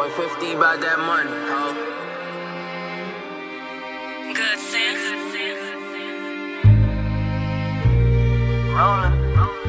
Boy, 50 about that money, ho. Good sense. Rollin'.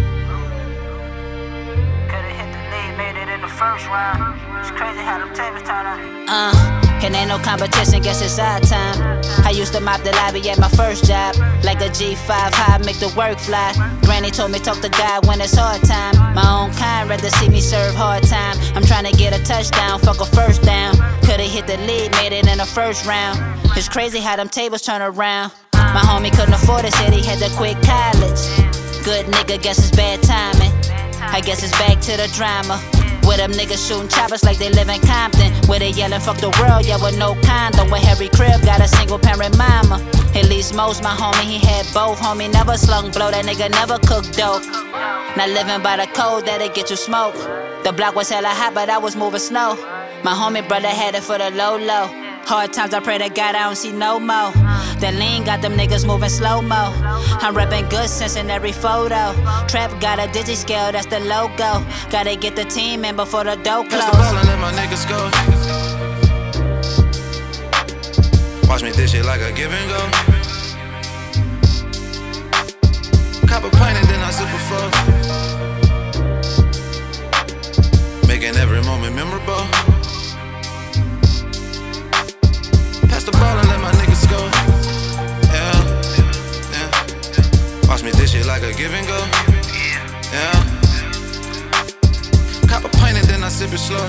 Coulda hit the lead, made it in the first round. It's crazy how them tables turn out. And ain't no competition, guess it's our time. I used to mop the lobby at my first job. Like a G5 high, make the work fly. Granny told me talk to God when it's hard time. My own kind rather see me serve hard time. I'm trying to get a touchdown, fuck a first down. Coulda hit the lead, made it in the first round. It's crazy how them tables turn around. My homie couldn't afford it, said he had to quit college. Good nigga, guess it's bad timing. I guess it's back to the drama. Where them niggas shooting choppers like they live in Compton. Where they yelling fuck the world, yeah, with no condom. Where every crib got a single parent mama. At least most, my homie, he had both. Homie never slung blow, that nigga never cooked dope. Not living by the code, that'll get you smoke. The block was hella hot, but I was moving snow. My homie brother had it for the low. Hard times, I pray to God I don't see no more. The lean got them niggas moving slow-mo. I'm reppin' good sense in every photo. Trap got a digi-scale, that's the logo. Gotta get the team in before the dough close. Pass the ball and let my niggas go. Watch me dish it like a give and go. Cop a pint and then I sip a fuck. Making every moment memorable. Pass the ball and let my niggas go. Yeah. Watch me dish it like a give and go. Yeah. Cop a pint and then I sip it slow.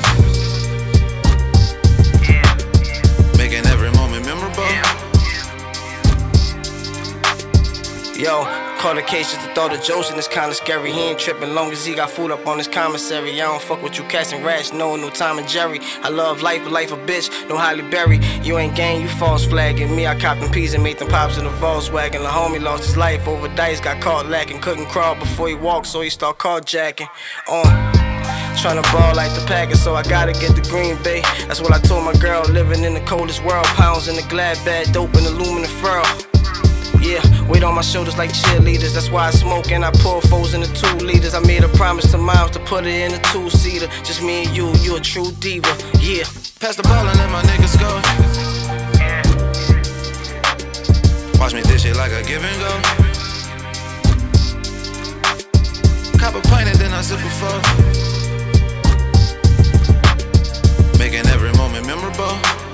Making every moment memorable. Yo, call the case just to throw the jokes and it's kinda scary. He ain't trippin' long as he got food up on his commissary. I don't fuck with you cats and rats, no Tom and Jerry. I love life, but life a bitch, no Halle Berry. You ain't gang, you false flagging. Me, I copped them peas and made them pops in the Volkswagen. The homie lost his life over dice, got caught lacking. Couldn't crawl before he walked, so he start carjacking. Tryna ball like the Packers, so I gotta get the Green Bay. That's what I told my girl, living in the coldest world. Pounds in the glad bag, dope in aluminum foil. Yeah, weight on my shoulders like cheerleaders. That's why I smoke and I pour foes in the 2 liters. I made a promise to Miles to put it in a 2-seater. Just me and you a true diva, yeah. Pass the ball and let my niggas go. Watch me dish it like a give and go. Cop a pint and then I sip a fuck. Making every moment memorable.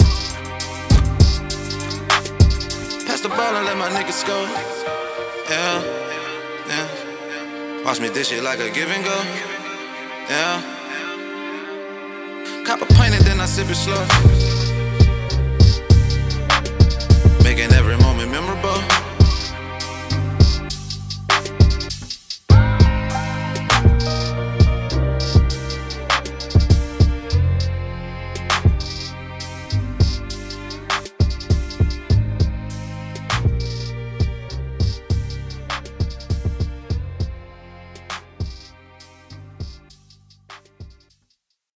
Pass the ball and let my niggas go. Yeah. Watch me dish it like a give and go. Yeah. Cop a pint and then I sip it slow.